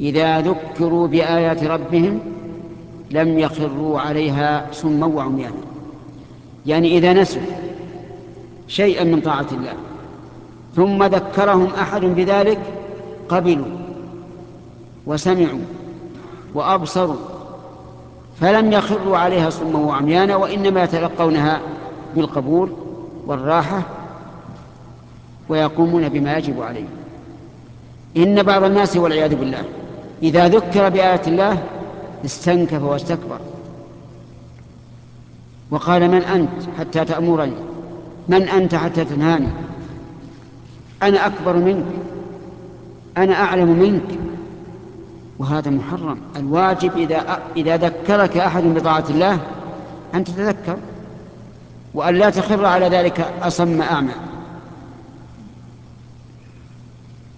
إذا ذكروا بآيات ربهم لم يخروا عليها صما وعميانا. يعني إذا نسوا شيئا من طاعة الله ثم ذكرهم أحد بذلك قبلوا وسمعوا وأبصروا، فلم يخروا عليها صما وعميانا، وإنما يتلقونها بالقبول والراحة ويقومون بما يجب عليهم. إن بعض الناس والعياذ بالله إذا ذكر بآيات الله استنكف واستكبر وقال: من أنت حتى تأمرني؟ من أنت حتى تنهاني؟ أنا أكبر منك، أنا أعلم منك. وهذا محرم. الواجب إذا ذكرك أحد بطاعة الله أن تتذكر، وأن لا تخر على ذلك أصم أعمى.